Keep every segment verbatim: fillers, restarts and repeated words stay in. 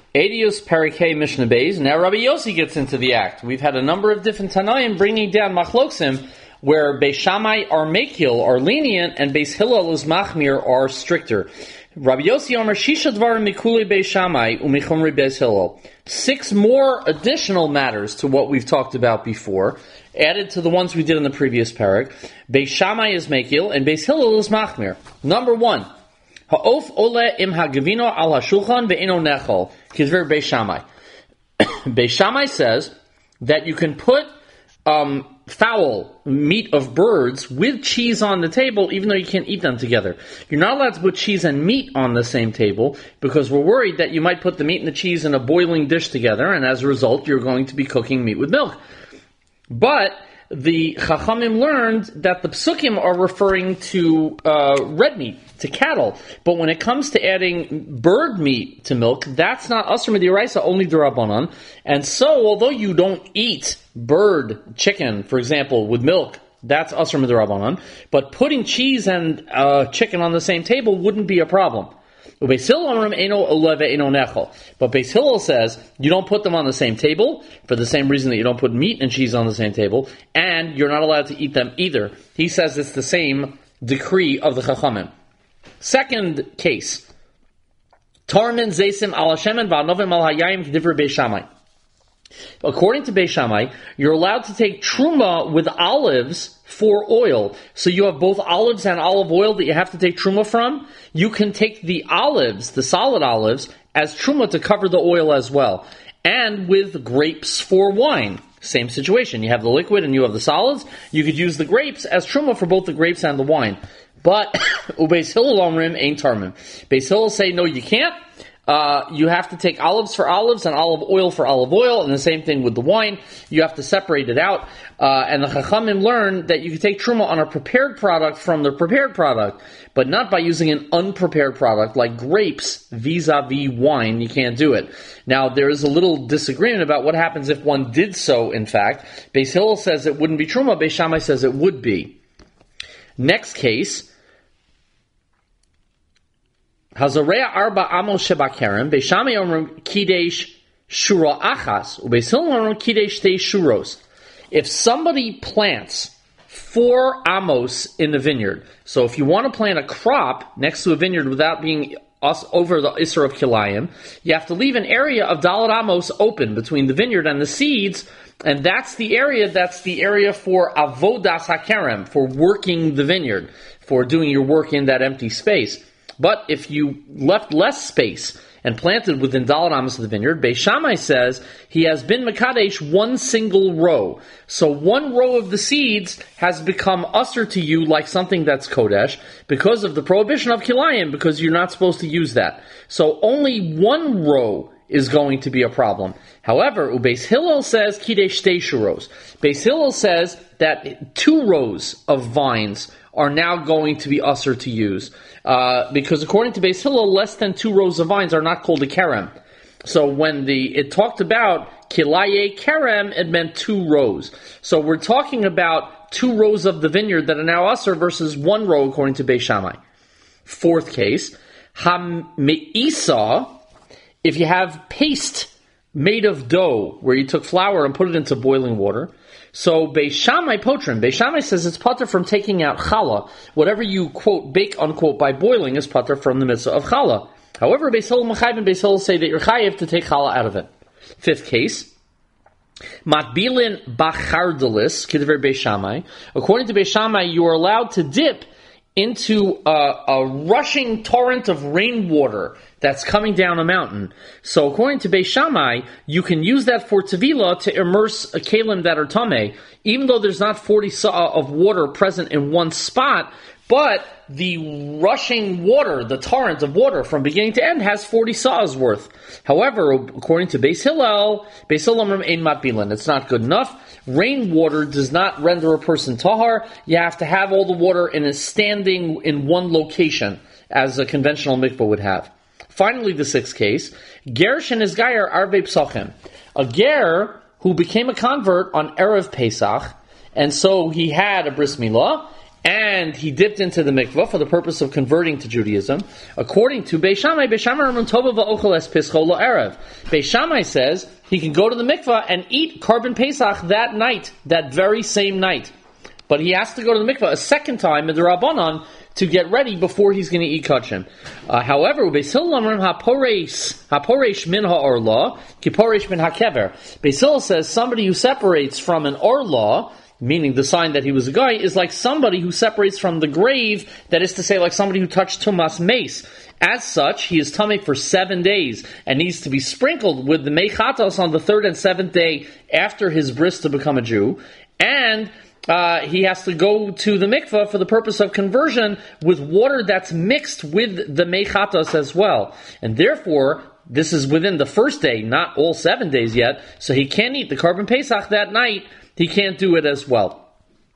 Eidius Perikei Mishnah Beis. Now Rabbi Yossi gets into the act. We've had a number of different Tanaim bringing down Machloksim, where Beis Shammai are Mekil, are lenient, and Beis Hillel is Machmir, are stricter. Rabbi Yossi Omer Shisha Dvarim Mikuli Beis Shammai Umichumri Beis Hillel. Six more additional matters to what we've talked about before, added to the ones we did in the previous parak. Beis Shammai is Mekil, and Beis Hillel is Machmir. Number one, Ha'of ole im ha'gavino al ha'shulchan ve'eno nechol. Kizver Beis Shammai. Beis Shammai says that you can put um, fowl, meat of birds, with cheese on the table, even though you can't eat them together. You're not allowed to put cheese and meat on the same table, because we're worried that you might put the meat and the cheese in a boiling dish together, and as a result, you're going to be cooking meat with milk. But the Chachamim learned that the Psukim are referring to uh, red meat, to cattle. But when it comes to adding bird meat to milk, that's not Asr Midiraisa, only D'Rabbanan. And so, although you don't eat bird, chicken, for example, with milk, that's Asr Midirabanan. But putting cheese and uh, chicken on the same table wouldn't be a problem. But Beis Hillel says you don't put them on the same table for the same reason that you don't put meat and cheese on the same table, and you're not allowed to eat them either. He says it's the same decree of the Chachamim. Second case, Tarmin Zaysim al Hashemen va'anovim al hayayim k'divrei Beis Shammai. According to Beis Shammai, you're allowed to take truma with olives for oil. So you have both olives and olive oil that you have to take truma from. You can take the olives, the solid olives, as truma to cover the oil as well. And with grapes for wine. Same situation. You have the liquid and you have the solids. You could use the grapes as truma for both the grapes and the wine. But Ubeis Hillel Omrim ain't tarmim. Beis Hillel say, no, you can't. Uh, you have to take olives for olives and olive oil for olive oil, and the same thing with the wine. You have to separate it out. Uh, and the Chachamim learned that you can take truma on a prepared product from the prepared product, but not by using an unprepared product like grapes vis-a-vis wine. You can't do it. Now, there is a little disagreement about what happens if one did so, in fact. Beis Hillel says it wouldn't be truma. Beis Shammai says it would be. Next case, Hazareya arba amos sheba kerem, Beis Shammai omrim kidesh shura achas, ubeis Hillel omrim kidesh tei shuros. If somebody plants four amos in the vineyard, so if you want to plant a crop next to a vineyard without being us over the Isser of Kilayim, you have to leave an area of Dalet Amos open between the vineyard and the seeds, and that's the area that's the area for Avodas HaKerem, for working the vineyard, for doing your work in that empty space. But if you left less space and planted within Dalet Amos of the vineyard, Beis Shammai says he has been Mekadesh one single row. So one row of the seeds has become usher to you like something that's Kodesh because of the prohibition of Kilayim, because you're not supposed to use that. So only one row is going to be a problem. However, Ubeis Hillel says Kidesh Tei Shuros. Beis Hillel says that two rows of vines are now going to be usher to use. Uh, because according to Beis Hillel, less than two rows of vines are not called a kerem. So when the it talked about kilaye kerem, it meant two rows. So we're talking about two rows of the vineyard that are now usher versus one row according to Beis Shammai. Fourth case, ha-me'isa, if you have paste made of dough, where you took flour and put it into boiling water. So Beis Shammai potrim, Beis Shammai says it's pater from taking out challah. Whatever you, quote, bake, unquote, by boiling is pater from the mitzvah of challah. However, Beis Hillel Machayv and Beis Hillel say that you're chayiv to take challah out of it. Fifth case, matbilin bachardalis, kidver Beis Shammai. According to Beis Shammai, you are allowed to dip into a, a rushing torrent of rainwater that's coming down a mountain. So according to Beis Shammai, you can use that for tevilah to immerse a kalim that are tameh, even though there's not forty sa'ah of water present in one spot, but the rushing water, the torrent of water from beginning to end has forty sa'ahs worth. However, according to Beis Hillel, Beis Hillel ein matbilan, it's not good enough. Rainwater does not render a person tahar. You have to have all the water in a standing in one location, as a conventional mikvah would have. Finally, the sixth case, Gerish and his Gayer Arvei Psachim. A Ger who became a convert on Erev Pesach, and so he had a bris milah, and he dipped into the mikvah for the purpose of converting to Judaism. According to Beis Shammai, Beis Shammai Raman Tova va'ochel es pischo la'erev. Beis Shammai says he can go to the mikvah and eat Korban Pesach that night, that very same night. But he has to go to the mikvah a second time in the Rabbanon to get ready before he's going to eat kachim. Uh, however, Beis Hillel amrim haporesh haporesh min ha'orla kiporesh min hakever. Beis Hillel says somebody who separates from an orla, meaning the sign that he was a guy, is like somebody who separates from the grave, that is to say, like somebody who touched Tumas Mace. As such, he is tummy for seven days and needs to be sprinkled with the Mechatos on the third and seventh day after his bris to become a Jew, and uh, he has to go to the mikvah for the purpose of conversion with water that's mixed with the Mechatos as well. And therefore, this is within the first day, not all seven days yet, so he can't eat the Korban Pesach that night. He can't do it as well.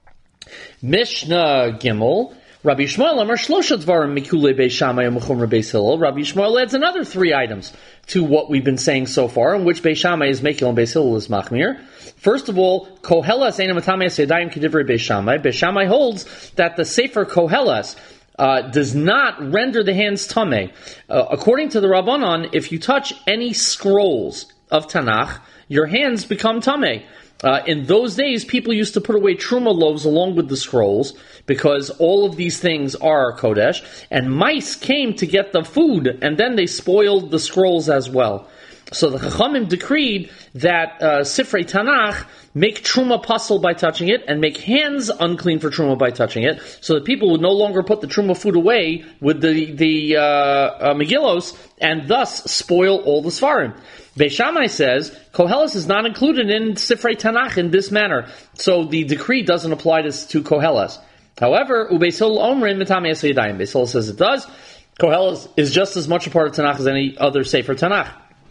Mishnah Gimel. Rabbi Yishmael Amar Shlosha Dvarim Mikule Beis Shammai U'Mechumra Beis Hillel. Rabbi Yishmael adds another three items to what we've been saying so far, in which Beis Shammai is Mekil and Beis Hillel is Machmir. First of all, Kohelas Eina Matamei Sedayim Kedivrei Beis Shammai. Beis Shammai holds that the Sefer Kohelas uh, does not render the hands tamei. Uh, according to the Rabbanon, if you touch any scrolls of Tanakh, your hands become tamei. Uh, in those days, people used to put away truma loaves along with the scrolls because all of these things are kodesh, and mice came to get the food, and then they spoiled the scrolls as well. So the Chachamim decreed that uh, Sifrei Tanakh make truma puzzle by touching it, and make hands unclean for truma by touching it, so that people would no longer put the truma food away with the the uh, uh, Megillos, and thus spoil all the Sfarim. Beis Shammai says Koheles is not included in Sifrei Tanakh in this manner, so the decree doesn't apply to, to Koheles. However, Ubeis Hillel Omrim Mitamei Yadayim. Beis Hillel says it does. Koheles is just as much a part of Tanakh as any other Sefer Tanakh.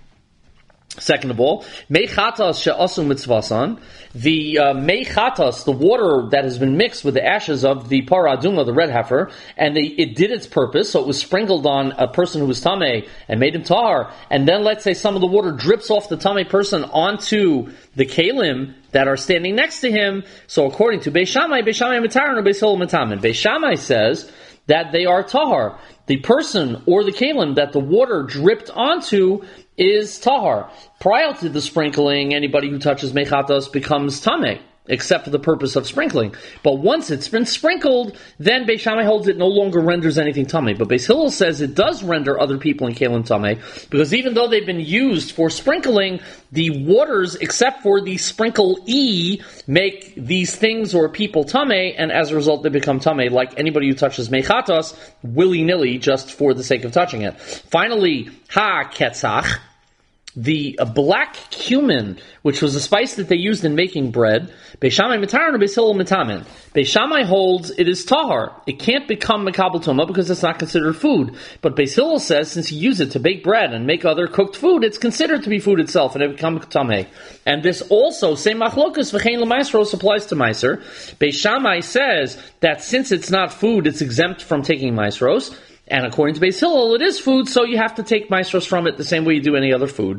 Second of all, Meichatas she'asu mitzvasan, the uh, Meichatas, the water that has been mixed with the ashes of the Parah Aduma, the red heifer, and they, it did its purpose, so it was sprinkled on a person who was Tameh and made him Tahar, and then let's say some of the water drips off the Tameh person onto the Kalim that are standing next to him. So according to Beis Shammai, Beis Shammai Mitaran or Beis Hillel Mitamin. Beis Shammai says that they are Tahar. The person or the Kalim that the water dripped onto is Tahar. Prior to the sprinkling, anybody who touches Mechatos becomes Tameh, except for the purpose of sprinkling. But once it's been sprinkled, then Beis Shammai holds it no longer renders anything Tameh. But Beis Hillel says it does render other people in Kalim Tameh, because even though they've been used for sprinkling, the waters, except for the sprinkle-e, make these things or people Tameh, and as a result they become Tameh, like anybody who touches Mechatos willy-nilly just for the sake of touching it. Finally, Ha-Ketzach, the uh, black cumin, which was a spice that they used in making bread. Beis Shammai mitaran or Beis Hillel mitamin. Beis Shammai holds it is tahar. It can't become mekabel tuma because it's not considered food. But Beis Hillel says since you use it to bake bread and make other cooked food, it's considered to be food itself, and it becomes tameh. And this also, same machlokas v'chein l'maisros applies to meiser. Beis Shammai says that since it's not food, it's exempt from taking maisros. And according to Beis Hillel, it is food, so you have to take maisros from it the same way you do any other food.